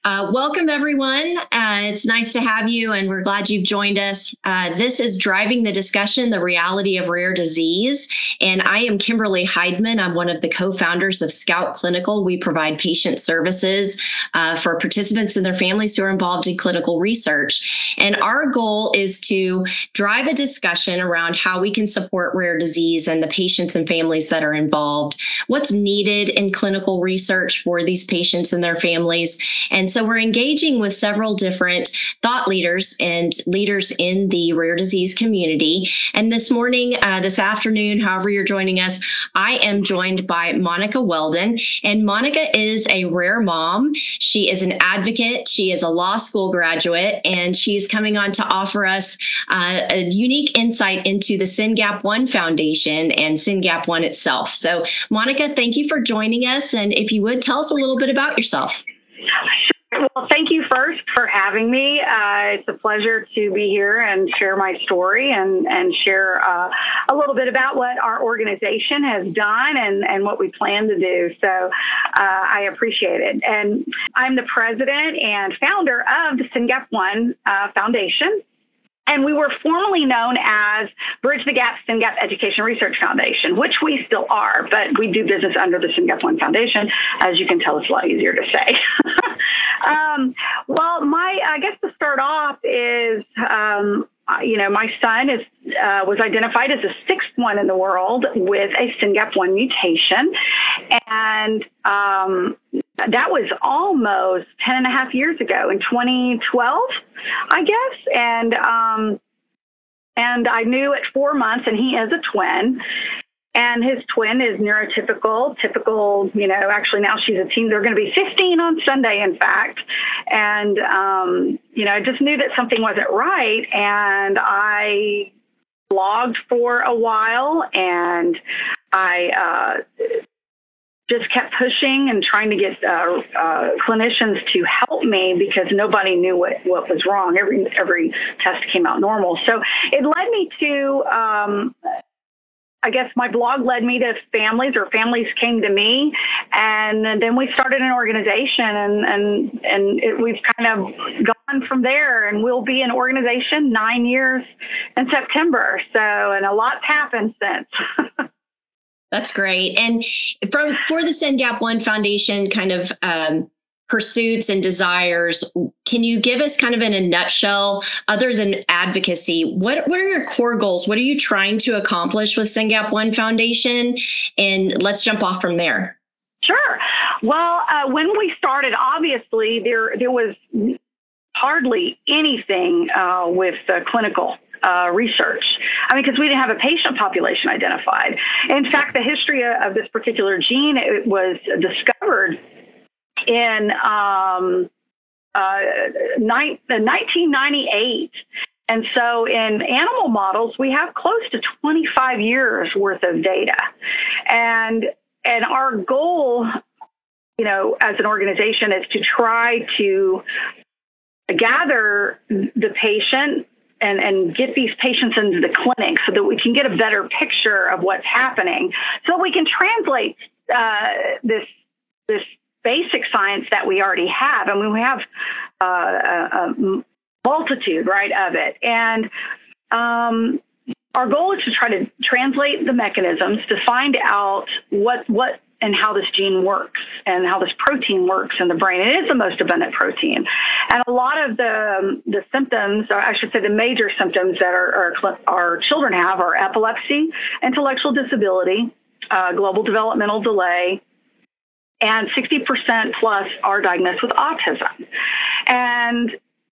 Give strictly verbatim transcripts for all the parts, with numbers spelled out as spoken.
Uh, welcome, everyone. Uh, it's nice to have you, and we're glad you've joined us. Uh, this is Driving the Discussion, the Reality of Rare Disease, and I am Kimberly Heidman. I'm one of the co-founders of Scout Clinical. We provide patient services uh, for participants and their families who are involved in clinical research. And our goal is to drive a discussion around how we can support rare disease and the patients and families that are involved, what's needed in clinical research for these patients and their families. And so we're engaging with several different thought leaders and leaders in the rare disease community. And this morning, uh, this afternoon, however you're joining us, I am joined by Monica Weldon. And Monica is a rare mom. She is an advocate. She is a law school graduate, and she's coming on to offer us uh, a unique insight into the SYNGAP one Foundation and SYNGAP one itself. So, Monica, thank you for joining us. And if you would, tell us a little bit about yourself. Well, thank you first for having me. Uh, it's a pleasure to be here and share my story and, and share uh, a little bit about what our organization has done and, and what we plan to do. So uh, I appreciate it. And I'm the president and founder of the SYNGAP one uh, Foundation. And we were formerly known as Bridge the Gap SYNGAP Education Research Foundation, which we still are, but we do business under the SYNGAP one Foundation. As you can tell, it's a lot easier to say. um, well, my, I guess to start off is, um, you know, my son is uh, was identified as the sixth one in the world with a SYNGAP one mutation. And um, that was almost ten and a half years ago in twenty twelve, I guess. And um, and I knew at four months, and he is a twin. And his twin is neurotypical, typical, you know, actually now she's a teen. They're going to be fifteen on Sunday, in fact. And, um, you know, I just knew that something wasn't right. And I blogged for a while, and I uh, just kept pushing and trying to get uh, uh, clinicians to help me because nobody knew what, what was wrong. Every, every test came out normal. So it led me to... Um, I guess my blog led me to families, or families came to me, and then we started an organization, and and and it, we've kind of gone from there, and we'll be an organization nine years in September. So, and a lot's happened since. That's great. And from for the SYNGAP one Foundation kind of um, pursuits and desires, can you give us kind of in a nutshell, other than advocacy, what, what are your core goals? What are you trying to accomplish with SYNGAP one Foundation? And let's jump off from there. Sure. Well, uh, when we started, obviously, there there was hardly anything uh, with uh, clinical Uh, research. I mean, because we didn't have a patient population identified. In fact, the history of this particular gene, it was discovered in um, uh, ni- nineteen ninety-eight. And so in animal models, we have close to twenty-five years worth of data. And, and our goal, you know, as an organization is to try to gather the patient and, and get these patients into the clinic so that we can get a better picture of what's happening, so we can translate uh, this this basic science that we already have. I mean, we have uh, a, a multitude, right, of it. And um, our goal is to try to translate the mechanisms to find out what what and how this gene works and how this protein works in the brain. It is the most abundant protein. And a lot of the the symptoms, or I should say the major symptoms that our, our, our children have are epilepsy, intellectual disability, uh, global developmental delay, and sixty percent plus are diagnosed with autism. And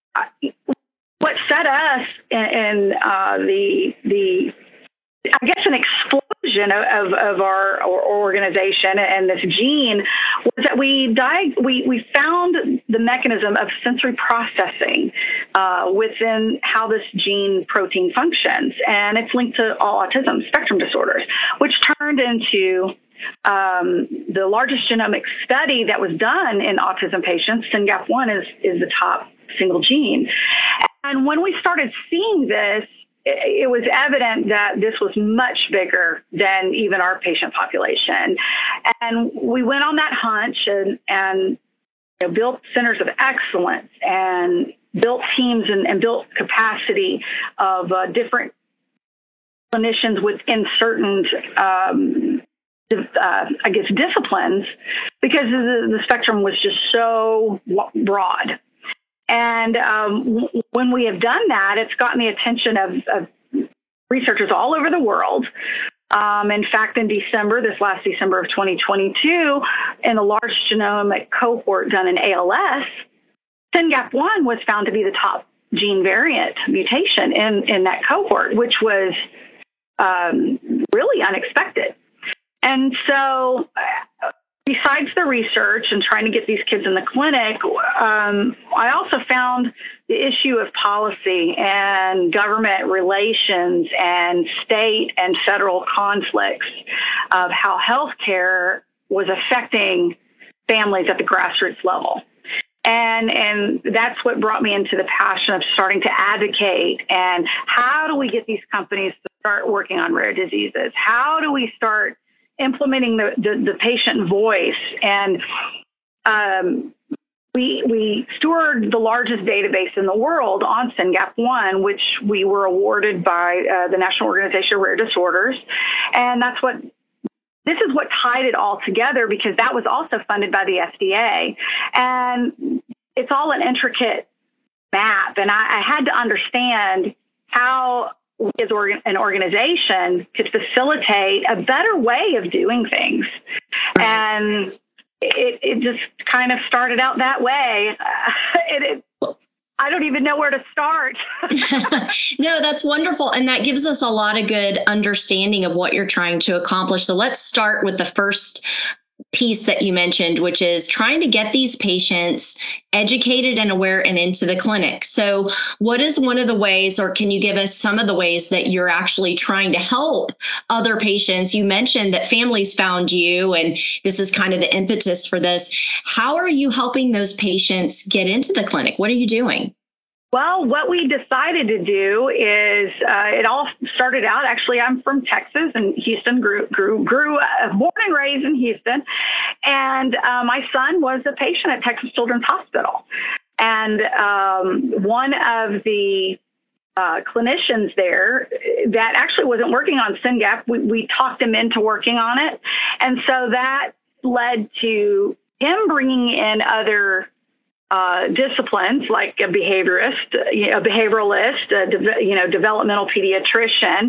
what set us in, in uh, the, the, I guess, an explosion of, of our, our organization and this gene was that we died, we, we found the mechanism of sensory processing uh, within how this gene protein functions. And it's linked to all autism spectrum disorders, which turned into um, the largest genomic study that was done in autism patients. SYNGAP one is, is the top single gene. And when we started seeing this, it was evident that this was much bigger than even our patient population. And we went on that hunch and, and you know, built centers of excellence and built teams and, and built capacity of uh, different clinicians within certain, um, uh, I guess, disciplines, because the, the spectrum was just so broad. And um, w- when we have done that, it's gotten the attention of, of researchers all over the world. Um, in fact, in December, this last December of twenty twenty-two, in a large genomic cohort done in A L S, SYNGAP one was found to be the top gene variant mutation in, in that cohort, which was um, really unexpected. And so uh, besides the research and trying to get these kids in the clinic, um, I also found the issue of policy and government relations and state and federal conflicts of how healthcare was affecting families at the grassroots level. And and that's what brought me into the passion of starting to advocate. And how do we get these companies to start working on rare diseases? How do we start implementing the, the, the patient voice? And um, we we steward the largest database in the world on SYNGAP one, which we were awarded by uh, the National Organization of Rare Disorders. And that's what This is what tied it all together, because that was also funded by the F D A. And it's all an intricate map. And I, I had to understand how we as organ, an organization could facilitate a better way of doing things. And it, it just kind of started out that way. it, it, I don't even know where to start. No, that's wonderful. And that gives us a lot of good understanding of what you're trying to accomplish. So let's start with the first piece that you mentioned, which is trying to get these patients educated and aware and into the clinic. So what is one of the ways, or can you give us some of the ways that you're actually trying to help other patients? You mentioned that families found you, and this is kind of the impetus for this. How are you helping those patients get into the clinic? What are you doing? Well, what we decided to do is uh, it all started out. Actually, I'm from Texas, and Houston, grew, grew, grew uh, born and raised in Houston. And uh, my son was a patient at Texas Children's Hospital. And um, one of the uh, clinicians there that actually wasn't working on SYNGAP, we, we talked him into working on it. And so that led to him bringing in other Uh, disciplines like a behaviorist, you know, a behavioralist, a de- you know, developmental pediatrician,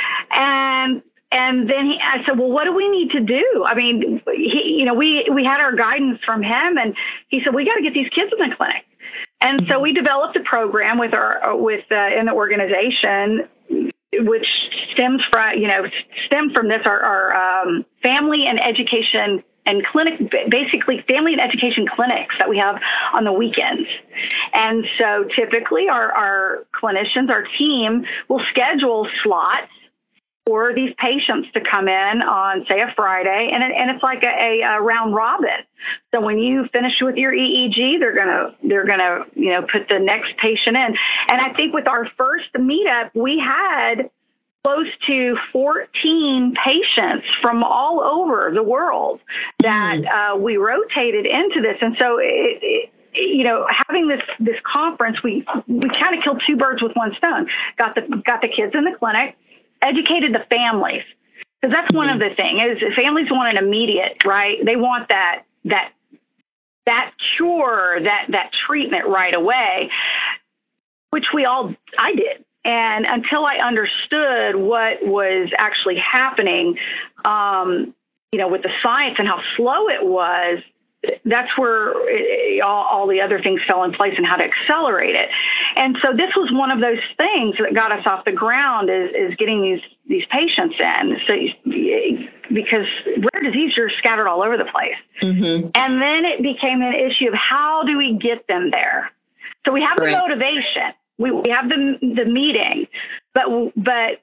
and and then he, I said, well, what do we need to do? I mean, he, you know, we we had our guidance from him, and he said we got to get these kids in the clinic, and so we developed a program with our with uh, in the organization, which stems from you know stem from this our, our um, family and education. And clinic, basically family and education clinics that we have on the weekends. And so typically our, our clinicians, our team will schedule slots for these patients to come in on, say, a Friday. And, it, and it's like a, a round robin. So when you finish with your E E G, they're going to, they're going to, you know, put the next patient in. And I think with our first meetup, we had close to fourteen patients from all over the world that uh, we rotated into this. And so, it, it, you know, having this this conference, we we kind of killed two birds with one stone. Got the got the kids in the clinic, educated the families, because that's one of the things is families want an immediate, right? They want that that that cure, that that treatment right away, which we all I did. And until I understood what was actually happening, um, you know, with the science and how slow it was, that's where it, all, all the other things fell in place and how to accelerate it. And so this was one of those things that got us off the ground is, is getting these these patients in. So because rare diseases are scattered all over the place. Mm-hmm. And then it became an issue of how do we get them there? So we have the right. motivation. We, we have the the meeting, but but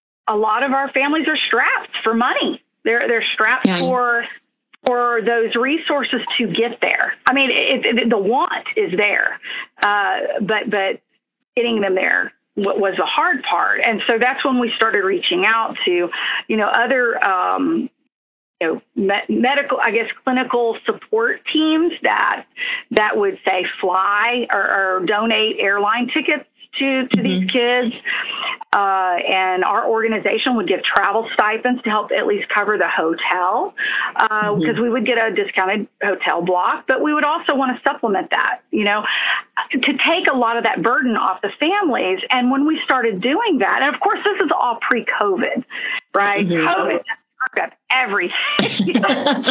a lot of our families are strapped for money. They're they're strapped yeah. for for those resources to get there. I mean, it, it, the want is there, uh, but but getting them there was the hard part. And so that's when we started reaching out to, you know, other um, you know, me- medical, I guess, clinical support teams that that would say fly or, or donate airline tickets to, to mm-hmm. these kids. Uh, and our organization would give travel stipends to help at least cover the hotel, because uh, mm-hmm. we would get a discounted hotel block, but we would also want to supplement that, you know, to take a lot of that burden off the families. And when we started doing that, and of course, this is all pre-COVID, right? Mm-hmm. COVID up everything.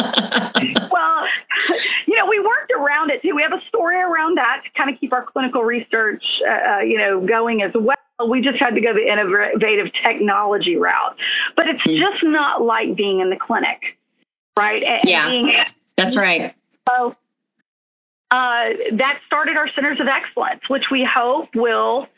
Well, you know, we worked around it too. We have a story around that to kind of keep our clinical research, uh, you know, going as well. We just had to go the innovative technology route, but it's mm. just not like being in the clinic, right? And yeah, being, that's right. So uh, that started our centers of excellence, which we hope will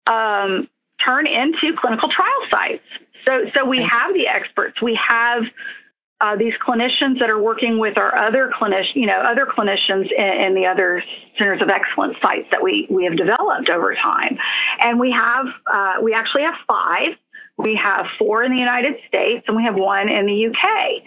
um, turn into clinical trial sites. So, so we have the experts. We have uh, these clinicians that are working with our other clinicians, you know, other clinicians in, in the other centers of excellence sites that we we have developed over time. And we have, uh, we actually have five. We have four in the United States, and we have one in the U K.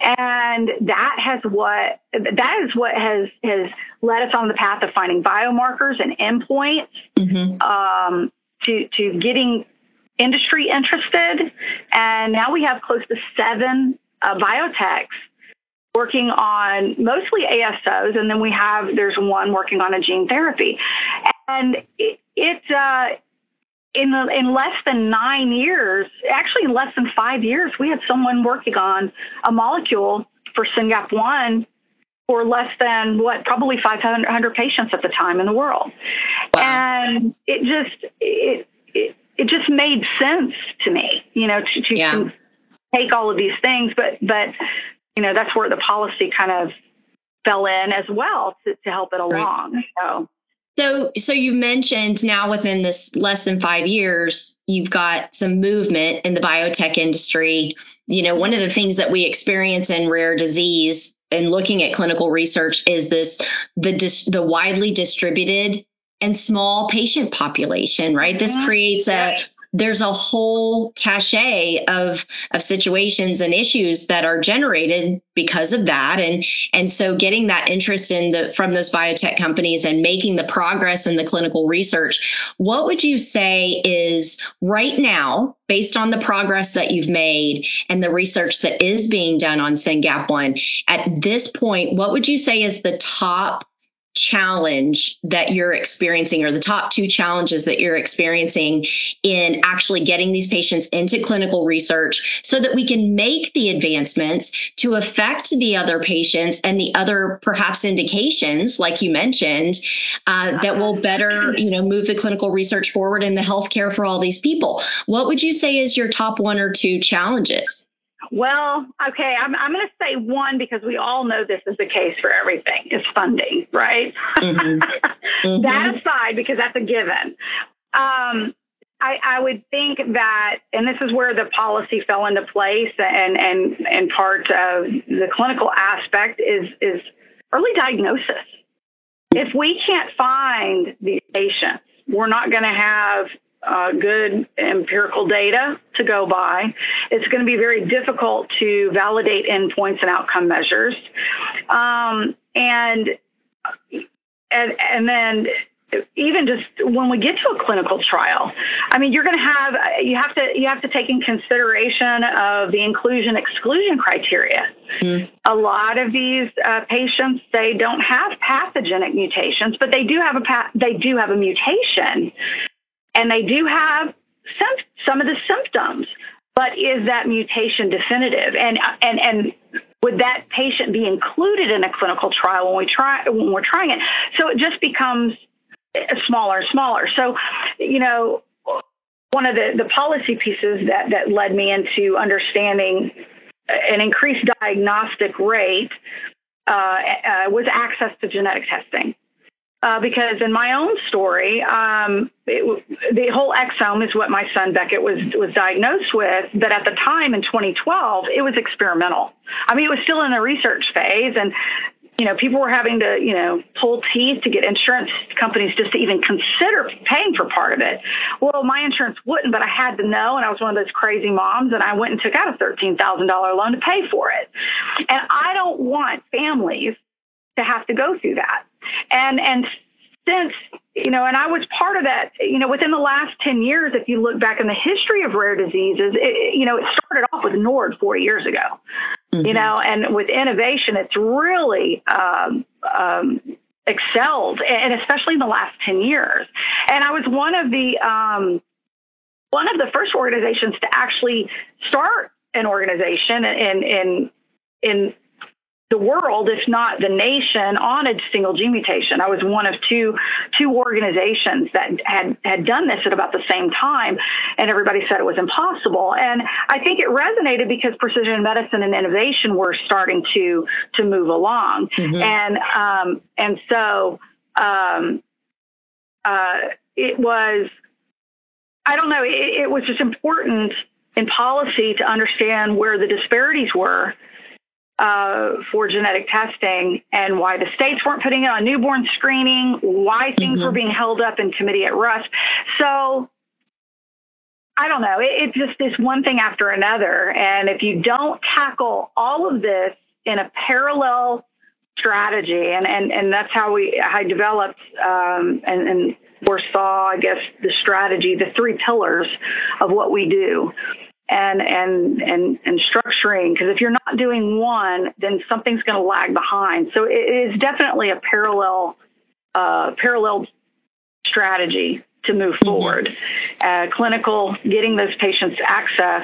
And that has what that is what has has led us on the path of finding biomarkers and endpoints mm-hmm. um, to to getting industry interested. And now we have close to seven uh, biotechs working on mostly A S Os. And then we have, there's one working on a gene therapy. And it, it uh, in, the, in less than nine years, actually in less than five years, we had someone working on a molecule for SYNGAP one for less than what, probably five hundred patients at the time in the world. Wow. And it just, it, it, it just made sense to me, you know, to, to yeah. take all of these things, but, but, you know, that's where the policy kind of fell in as well to, to help it along. Right. So, so, so you mentioned now within this less than five years, you've got some movement in the biotech industry. You know, one of the things that we experience in rare disease and looking at clinical research is this, the, dis, the widely distributed and small patient population, right? This creates a, there's a whole cachet of, of situations and issues that are generated because of that. And, and so getting that interest in the, from those biotech companies and making the progress in the clinical research, what would you say is right now, based on the progress that you've made and the research that is being done on SYNGAP one, at this point, what would you say is the top challenge that you're experiencing, or the top two challenges that you're experiencing in actually getting these patients into clinical research so that we can make the advancements to affect the other patients and the other perhaps indications, like you mentioned, uh, that will better, you know, move the clinical research forward in the healthcare for all these people? What would you say is your top one or two challenges? Well, okay, I'm, I'm going to say one, because we all know this is the case for everything, is funding, right? Mm-hmm. Mm-hmm. That aside, because that's a given. Um, I, I would think that, and this is where the policy fell into place, and, and, and part of the clinical aspect is, is early diagnosis. If we can't find these patients, we're not going to have Uh, good empirical data to go by. It's going to be very difficult to validate endpoints and outcome measures. Um, and, and, and then even just when we get to a clinical trial, I mean, you're going to have, you have to, you have to take in consideration of the inclusion exclusion criteria. Mm. A lot of these uh, patients, they don't have pathogenic mutations, but they do have a, pa- they do have a mutation. And they do have some some of the symptoms, but is that mutation definitive? And and and would that patient be included in a clinical trial when we try when we're trying it? So it just becomes smaller and smaller. So, you know, one of the, the policy pieces that that led me into understanding an increased diagnostic rate uh, uh, was access to genetic testing. Uh, because in my own story, um, it, the whole exome is what my son Beckett was was diagnosed with. But at the time in twenty twelve, it was experimental. I mean, it was still in the research phase, and you know, people were having to, you know, pull teeth to get insurance companies just to even consider paying for part of it. Well, my insurance wouldn't, but I had to know. And I was one of those crazy moms, and I went and took out a thirteen thousand dollars loan to pay for it. And I don't want families to have to go through that. And, and since, you know, and I was part of that, you know, within the last ten years, if you look back in the history of rare diseases, it, you know, it started off with NORD forty years ago, mm-hmm. you know, and with innovation, it's really um, um, excelled, and especially in the last ten years. And I was one of the, um, one of the first organizations to actually start an organization in, in, in, the world, if not the nation, on a single gene mutation. I was one of two two organizations that had, had done this at about the same time, and everybody said it was impossible. And I think it resonated because precision medicine and innovation were starting to to move along. Mm-hmm. And um, and so um, uh, it was, I don't know, it, it was just important in policy to understand where the disparities were Uh, for genetic testing, and why the states weren't putting it on newborn screening, why things mm-hmm. were being held up in committee at Rush. So I don't know. It, it just is one thing after another. And if you don't tackle all of this in a parallel strategy, and, and, and that's how we I developed um, and, and foresaw, I guess, the strategy, the three pillars of what we do. And, and, and, and structuring, because if you're not doing one, then something's going to lag behind. So it is definitely a parallel, uh, parallel strategy to move mm-hmm. forward. Uh, clinical, getting those patients access,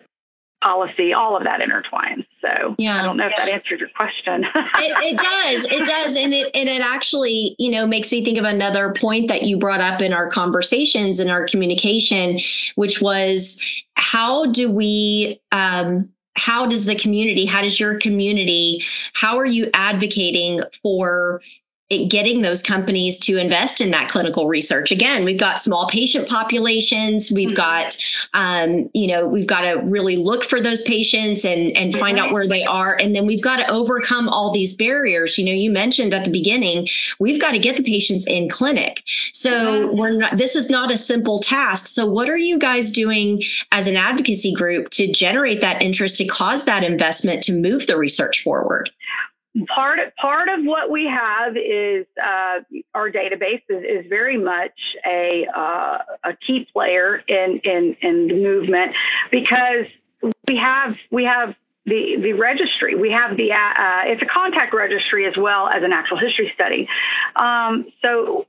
policy, all of that intertwines. So yeah. I don't know if that answered your question. it, it does. It does. And it, and it actually, you know, makes me think of another point that you brought up in our conversations and our communication, which was, how do we, um, how does the community, how does your community, how are you advocating for it, getting those companies to invest in that clinical research? Again, we've got small patient populations. We've mm-hmm. got, um, you know, we've got to really look for those patients and, and find mm-hmm. out where they are. And then we've got to overcome all these barriers. You know, you mentioned at the beginning, we've got to get the patients in clinic. So mm-hmm. we're not, this is not a simple task. So what are you guys doing as an advocacy group to generate that interest, to cause that investment, to move the research forward? Part part of what we have is uh, our database is, is very much a uh, a key player in, in in the movement, because we have we have the the registry, we have the uh, it's a contact registry as well as an actual history study. Um, so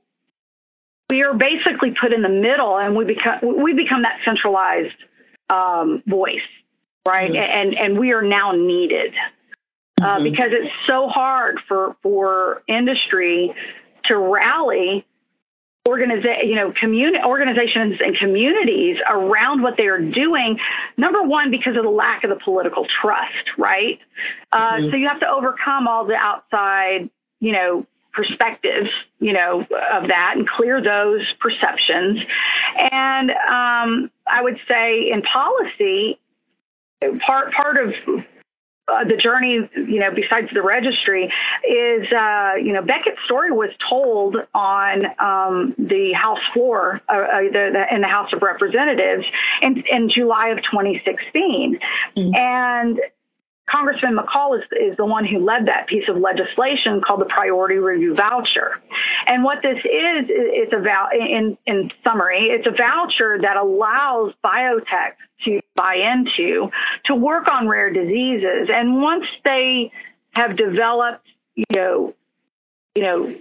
we are basically put in the middle, and we become we become that centralized um, voice, right? Mm-hmm. And and we are now needed. Uh, mm-hmm. Because it's so hard for, for industry to rally organiza- you know, communi- organizations and communities around what they are doing. Number one, because of the lack of the political trust, right? Uh, mm-hmm. So you have to overcome all the outside, you know, perspectives, you know, of that, and clear those perceptions. And um, I would say in policy, part part of Uh, the journey, you know, besides the registry, is, uh, you know, Beckett's story was told on um, the House floor, uh, uh, the, the, in the House of Representatives in, in July of twenty sixteen. Mm-hmm. And Congressman McCall is, is the one who led that piece of legislation called the Priority Review Voucher. And what this is, it's a vou- in, in summary, it's a voucher that allows biotech to buy into to work on rare diseases. And once they have developed, you know, you know,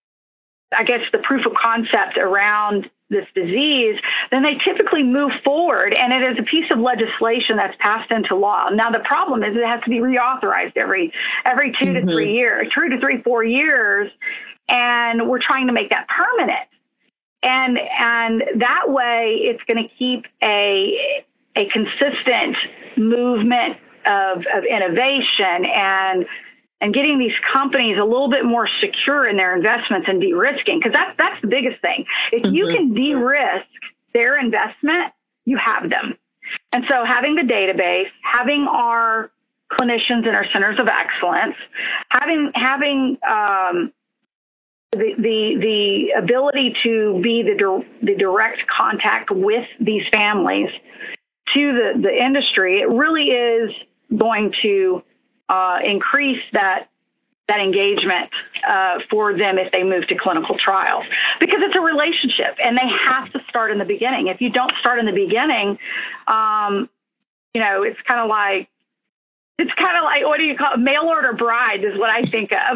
I guess the proof of concept around this disease, then they typically move forward, and it is a piece of legislation that's passed into law. Now, the problem is it has to be reauthorized every every two mm-hmm. to three years, two to three, four years, and we're trying to make that permanent. And and that way, it's going to keep a a consistent movement of, of innovation and and getting these companies a little bit more secure in their investments and de-risking, because that's, that's the biggest thing. If mm-hmm. you can de-risk their investment, you have them. And so having the database, having our clinicians in our centers of excellence, having having um, the, the the ability to be the the direct contact with these families to the, the industry, it really is going to uh, increase that that engagement uh, for them if they move to clinical trials, because it's a relationship and they have to start in the beginning. If you don't start in the beginning, um, you know, it's kind of like, it's kind of like, what do you call it? Mail order bride is what I think of.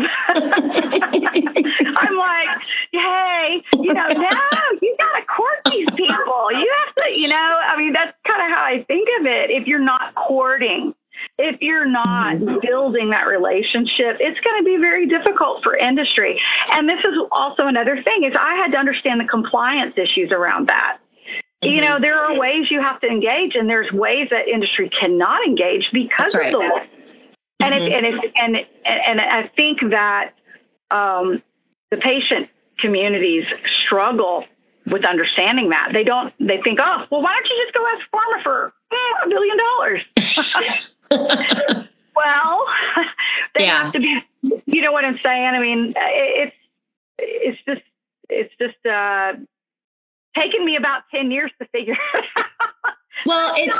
I'm like, hey, you know, no, you got to court these people. You have to, you know, I mean, that's kind of how I think of it. If you're not courting, if you're not mm-hmm. building that relationship, it's going to be very difficult for industry. And this is also another thing, is I had to understand the compliance issues around that. Mm-hmm. You know, there are ways you have to engage, and there's ways that industry cannot engage because right. of the law. And, mm-hmm. it, and, it, and, it, and I think that um, the patient communities struggle with understanding that. They don't, they think, oh, well, why don't you just go ask pharma for eh, a billion dollars? Well, they yeah. have to be, you know what I'm saying? I mean, it's, it's just, it's just, uh, taken me about ten years to figure it out. Well, it's,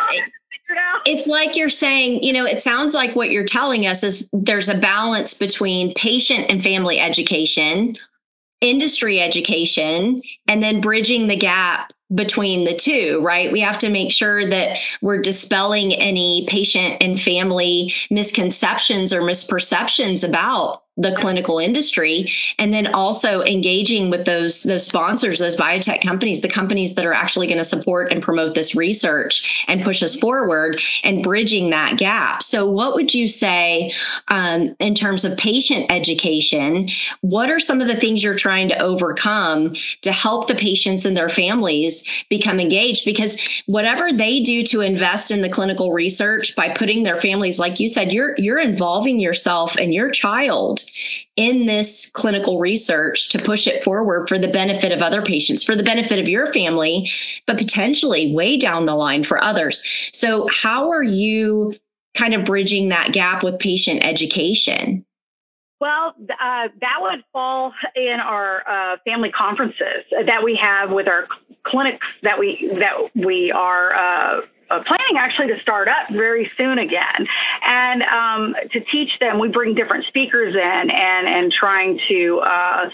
it's like you're saying, you know, it sounds like what you're telling us is there's a balance between patient and family education, industry education, and then bridging the gap between the two, right? We have to make sure that we're dispelling any patient and family misconceptions or misperceptions about the clinical industry, and then also engaging with those those sponsors, those biotech companies, the companies that are actually going to support and promote this research and push us forward, and bridging that gap. So what would you say um, in terms of patient education? What are some of the things you're trying to overcome to help the patients and their families become engaged? Because whatever they do to invest in the clinical research by putting their families, like you said, you're you're involving yourself and your child in this clinical research to push it forward for the benefit of other patients, for the benefit of your family, but potentially way down the line for others. So how are you kind of bridging that gap with patient education? Well, uh, that would fall in our uh, family conferences that we have with our clinics that we that we are uh, planning actually to start up very soon again. And um, to teach them, we bring different speakers in and, and trying to uh,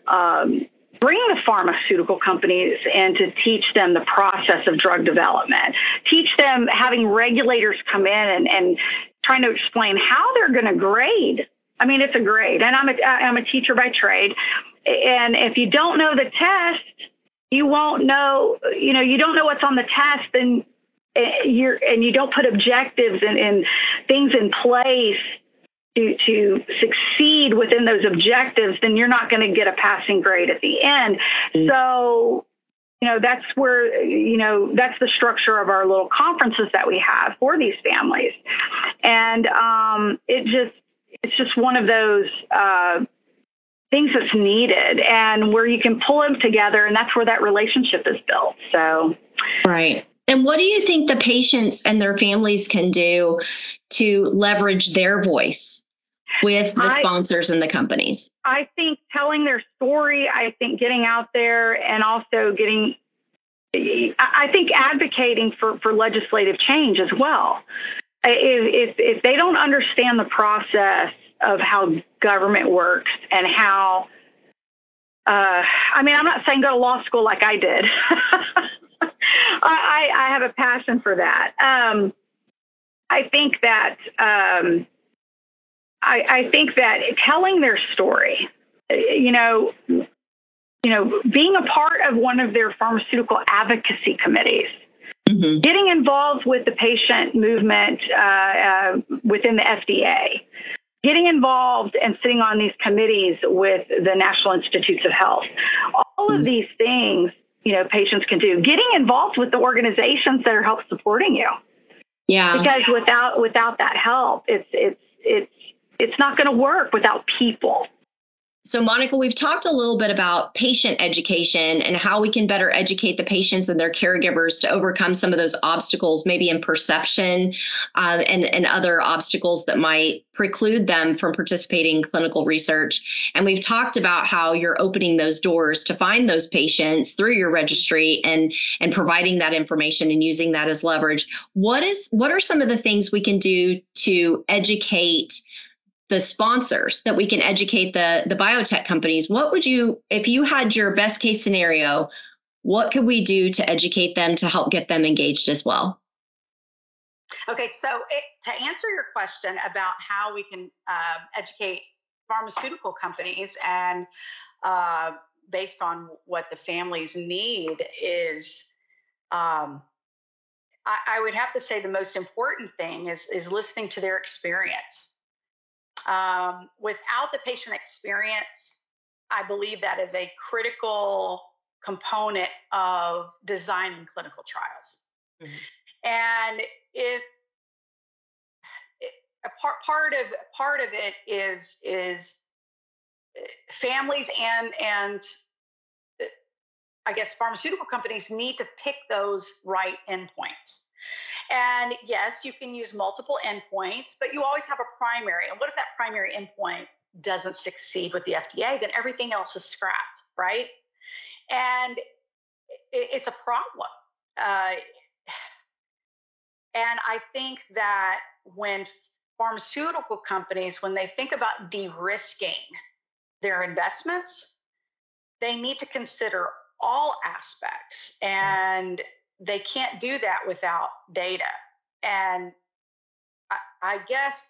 um, bring the pharmaceutical companies in to teach them the process of drug development, teach them, having regulators come in and, and trying to explain how they're going to grade. I mean, it's a grade, and I'm a, I'm a teacher by trade. And if you don't know the test, you won't know, you know, you don't know what's on the test, and you're, and you don't put objectives and, and things in place to, to succeed within those objectives, then you're not going to get a passing grade at the end. Mm-hmm. So, you know, that's where, you know, that's the structure of our little conferences that we have for these families. And um, it just, it's just one of those uh, things that's needed, and where you can pull them together, and that's where that relationship is built. So, right. And what do you think the patients and their families can do to leverage their voice with the I, sponsors and the companies? I think telling their story, I think getting out there, and also getting, I think advocating for, for legislative change as well. If, if if they don't understand the process of how government works and how, uh, I mean, I'm not saying go to law school like I did. I, I have a passion for that. Um, I think that um, I, I think that telling their story, you know, you know, being a part of one of their pharmaceutical advocacy committees. Mm-hmm. Getting involved with the patient movement uh, uh, within the F D A, getting involved and sitting on these committees with the National Institutes of Health. All mm-hmm. of these things, you know, patients can do. Getting involved with the organizations that are help supporting you. Yeah. Because without without that help, it's it's it's it's not going to work without people. So, Monica, we've talked a little bit about patient education and how we can better educate the patients and their caregivers to overcome some of those obstacles, maybe in perception uh, and, and other obstacles that might preclude them from participating in clinical research. And we've talked about how you're opening those doors to find those patients through your registry and, and providing that information and using that as leverage. What is what are some of the things we can do to educate the sponsors, that we can educate the, the biotech companies? What would you, if you had your best case scenario, what could we do to educate them to help get them engaged as well? Okay, so it, to answer your question about how we can uh, educate pharmaceutical companies and uh, based on what the families need is, um, I, I would have to say the most important thing is, is listening to their experience. Um, without the patient experience, I believe that is a critical component of designing clinical trials. Mm-hmm. And if it, a part part of part of it is is families and and I guess pharmaceutical companies need to pick those right endpoints. And yes, you can use multiple endpoints, but you always have a primary. And what if that primary endpoint doesn't succeed with the F D A? Then everything else is scrapped, right? And it's a problem. Uh, and I think that when pharmaceutical companies, when they think about de-risking their investments, they need to consider all aspects. And they can't do that without data. And I, I guess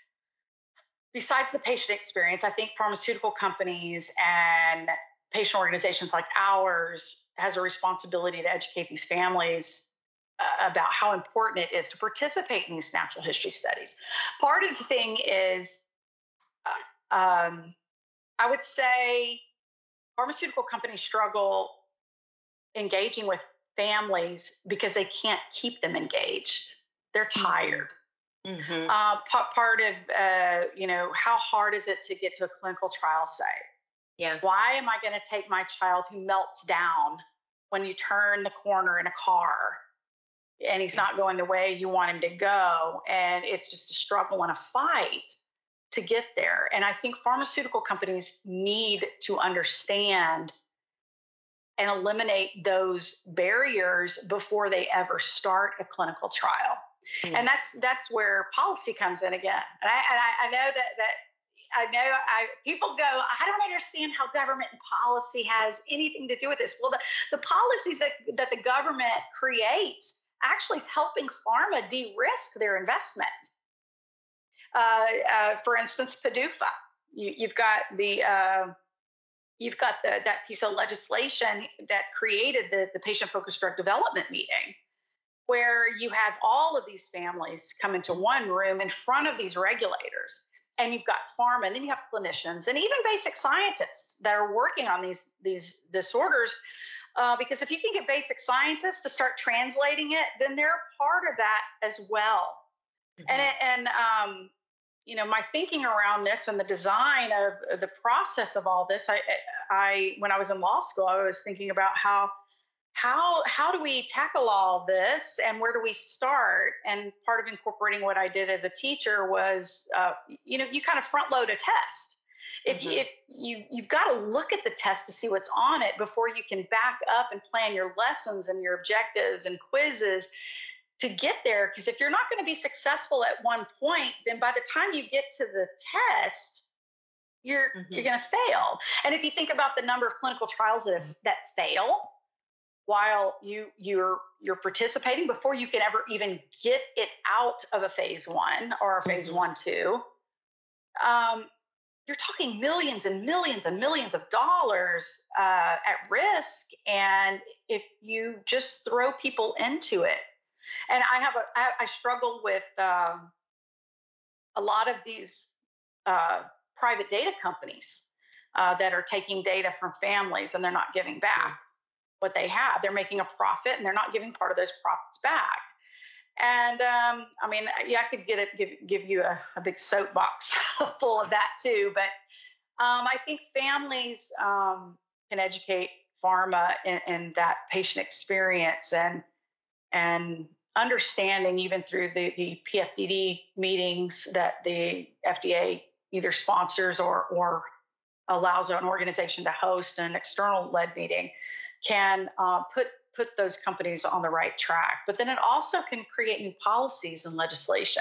besides the patient experience, I think pharmaceutical companies and patient organizations like ours has a responsibility to educate these families uh, about how important it is to participate in these natural history studies. Part of the thing is, uh, um, I would say pharmaceutical companies struggle engaging with families because they can't keep them engaged. They're tired. Mm-hmm. Uh, p- part of, uh, you know, how hard is it to get to a clinical trial site? Yeah. Why am I going to take my child who melts down when you turn the corner in a car and he's not going the way you want him to go? And it's just a struggle and a fight to get there. And I think pharmaceutical companies need to understand and eliminate those barriers before they ever start a clinical trial. Mm. And that's that's where policy comes in again. And I, and I, I know that that I know I people go, I don't understand how government and policy has anything to do with this. Well, the, the policies that, that the government creates actually is helping pharma de-risk their investment. Uh, uh, for instance, PDUFA. You, you've got the uh, You've got the, that piece of legislation that created the, the patient-focused drug development meeting, where you have all of these families come into one room in front of these regulators, and you've got pharma, and then you have clinicians, and even basic scientists that are working on these, these disorders. Uh, because if you can get basic scientists to start translating it, then they're part of that as well. Mm-hmm. And, it, and um, you know, my thinking around this and the design of the process of all this, I, I, when I was in law school, I was thinking about how, how, how do we tackle all this and where do we start? And part of incorporating what I did as a teacher was, uh, you know, you kind of front load a test. If, mm-hmm. you, if you, you've got to look at the test to see what's on it before you can back up and plan your lessons and your objectives and quizzes to get there. Because if you're not going to be successful at one point, then by the time you get to the test, you're mm-hmm. you're going to fail. And if you think about the number of clinical trials that have, that fail while you you're you're participating before you can ever even get it out of a phase one or a phase mm-hmm. one two, um, you're talking millions and millions and millions of dollars uh, at risk. And if you just throw people into it. And I have a, I, I struggle with um, a lot of these uh, private data companies uh, that are taking data from families and they're not giving back what they have. They're making a profit and they're not giving part of those profits back. And um, I mean, yeah, I could get it, give give you a, a big soapbox full of that too. But Um, I think families um, can educate pharma in, in that patient experience and and understanding even through the, the P F D D meetings that the F D A either sponsors or or allows an organization to host an external led meeting can uh, put put those companies on the right track. But then it also can create new policies and legislation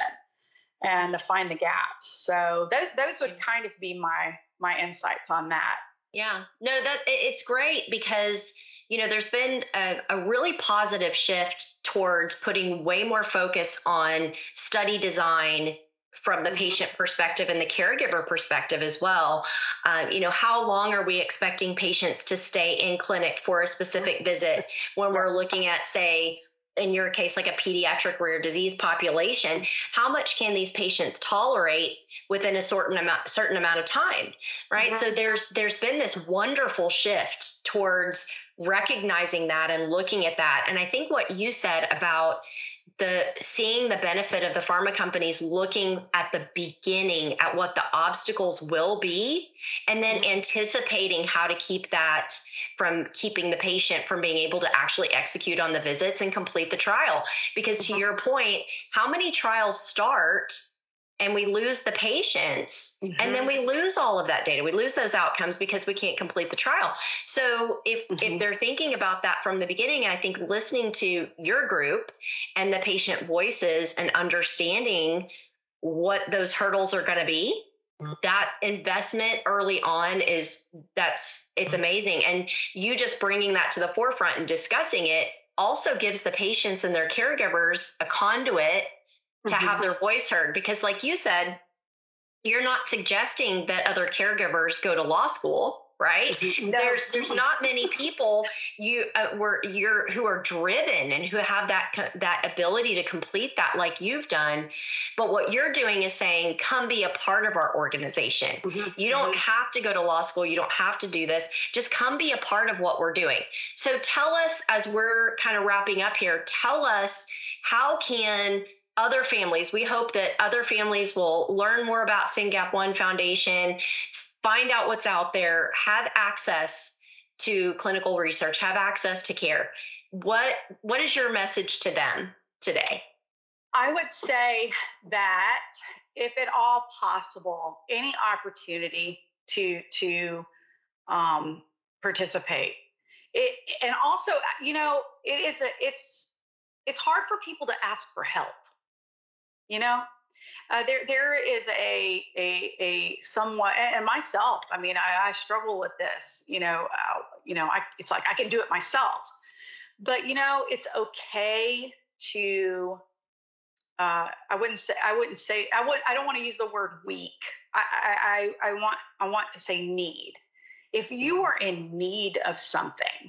and to find the gaps. So those those would kind of be my my insights on that. Yeah, no, that it's great because, you know, there's been a, a really positive shift towards putting way more focus on study design from the patient perspective and the caregiver perspective as well. Um, you know, how long are we expecting patients to stay in clinic for a specific visit when we're looking at, say, in your case, like a pediatric rare disease population? How much can these patients tolerate within a certain amount, certain amount of time, right? Mm-hmm. So there's there's been this wonderful shift towards recognizing that and looking at that. And I think what you said about the seeing the benefit of the pharma companies looking at the beginning at what the obstacles will be, and then mm-hmm. anticipating how to keep that from keeping the patient from being able to actually execute on the visits and complete the trial. Because to mm-hmm. your point, how many trials start and we lose the patients, mm-hmm. and then we lose all of that data. We lose those outcomes because we can't complete the trial. So if mm-hmm. if they're thinking about that from the beginning, and I think listening to your group and the patient voices and understanding what those hurdles are going to be, mm-hmm. that investment early on is that's it's amazing. And you just bringing that to the forefront and discussing it also gives the patients and their caregivers a conduit to have their voice heard. Because like you said, you're not suggesting that other caregivers go to law school, right? No. There's there's not many people you uh, were you're who are driven and who have that that ability to complete that like you've done. But what you're doing is saying, come be a part of our organization. Mm-hmm. You don't mm-hmm. have to go to law school. You don't have to do this. Just come be a part of what we're doing. So tell us, as we're kind of wrapping up here, tell us, how can other families, we hope that other families will learn more about SYNGAP one Foundation, find out what's out there, have access to clinical research, have access to care. What What is your message to them today? I would say that if at all possible, any opportunity to to um, participate. It, and also, you know, it is a it's it's hard for people to ask for help. You know, uh, there there is a a a somewhat, and myself. I mean, I, I struggle with this. You know, uh, you know, I it's like I can do it myself, but you know, it's okay to. Uh, I wouldn't say I wouldn't say I would I don't want to use the word weak. I I I want I want to say need. If you are in need of something,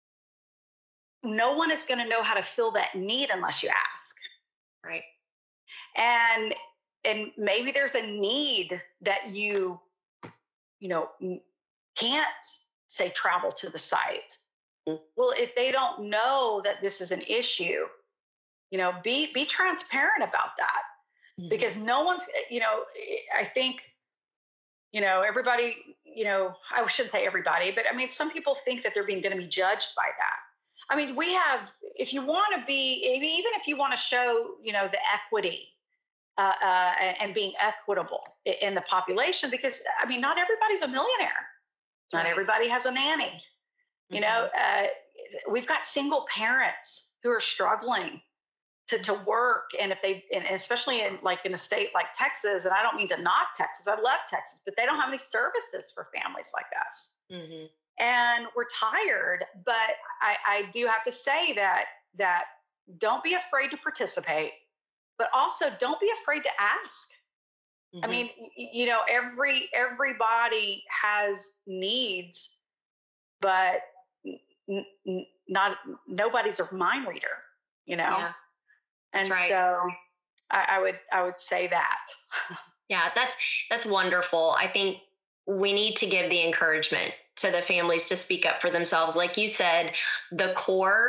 no one is going to know how to fill that need unless you ask. Right. And and maybe there's a need that you you know can't say travel to the site. Mm-hmm. Well, if they don't know that this is an issue, you know, be be transparent about that. Mm-hmm. Because no one's, you know, I think, you know, everybody, you know, I shouldn't say everybody, but I mean, some people think that they're being going to be judged by that. I mean, we have, if you want to be, even if you want to show, you know, the equity uh, uh, and, and being equitable in the population, because I mean, not everybody's a millionaire. Not right. Everybody has a nanny. You mm-hmm. know, uh, we've got single parents who are struggling to, to work. And if they, and especially in like in a state like Texas, and I don't mean to knock Texas, I love Texas, but they don't have any services for families like us. Mm-hmm. And we're tired, but I, I do have to say that, that don't be afraid to participate, but also don't be afraid to ask. Mm-hmm. I mean, you know, every, everybody has needs, but n- n- not, nobody's a mind reader, you know? Yeah. That's and right. so I, I would, I would say that. Yeah, that's, that's wonderful. I think we need to give the encouragement to the families to speak up for themselves. Like you said, the core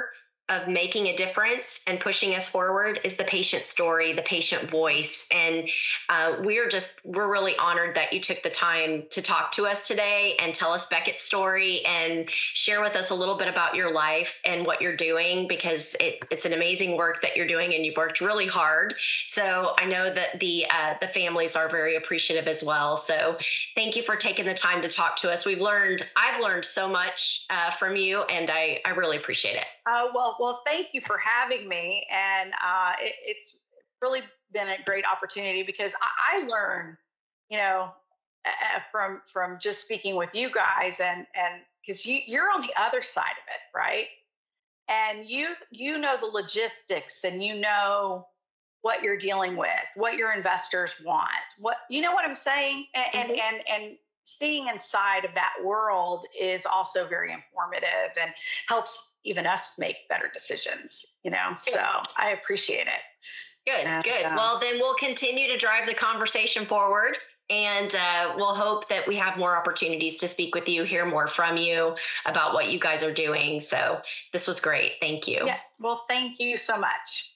of making a difference and pushing us forward is the patient story, the patient voice. And uh, we're just, we're really honored that you took the time to talk to us today and tell us Beckett's story and share with us a little bit about your life and what you're doing, because it, it's an amazing work that you're doing and you've worked really hard. So I know that the, uh, the families are very appreciative as well. So thank you for taking the time to talk to us. We've learned, I've learned so much uh, from you, and I, I really appreciate it. Uh, well, well, thank you for having me, and uh, it, it's really been a great opportunity because I, I learn, you know, uh, from from just speaking with you guys, and and because you you're on the other side of it, right? And you you know the logistics, and you know what you're dealing with, what your investors want, what you know what I'm saying, and mm-hmm. and and and staying inside of that world is also very informative and helps even us make better decisions, you know, so I appreciate it. Good, and, good. Uh, well, then we'll continue to drive the conversation forward, and uh, we'll hope that we have more opportunities to speak with you, hear more from you about what you guys are doing. So this was great. Thank you. Yeah. Well, thank you so much.